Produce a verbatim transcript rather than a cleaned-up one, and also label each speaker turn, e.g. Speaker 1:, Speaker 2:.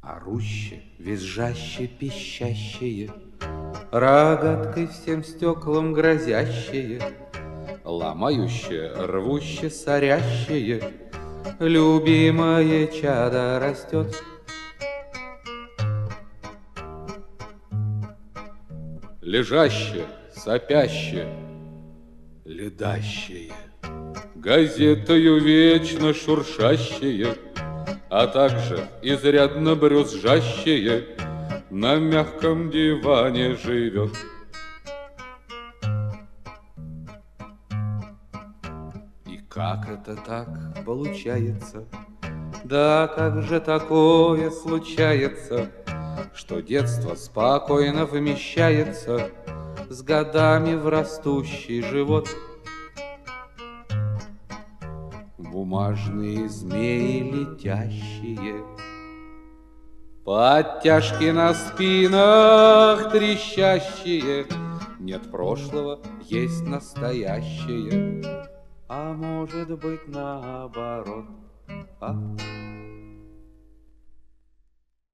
Speaker 1: Орущее, визжащее, пищащее, рогаткой всем стеклам грозящее, ломающее, рвуще, сорящее, любимое чадо растет. Лежащее, сопящее, ледащее, газетою вечно шуршащее, а также изрядно брюзжащее на мягком диване живет. И как это так получается? Да как же такое случается, что детство спокойно вмещается с годами в растущий живот? Бумажные змеи летящие, подтяжки на спинах трещащие. Нет прошлого, есть настоящее, а может быть наоборот. А?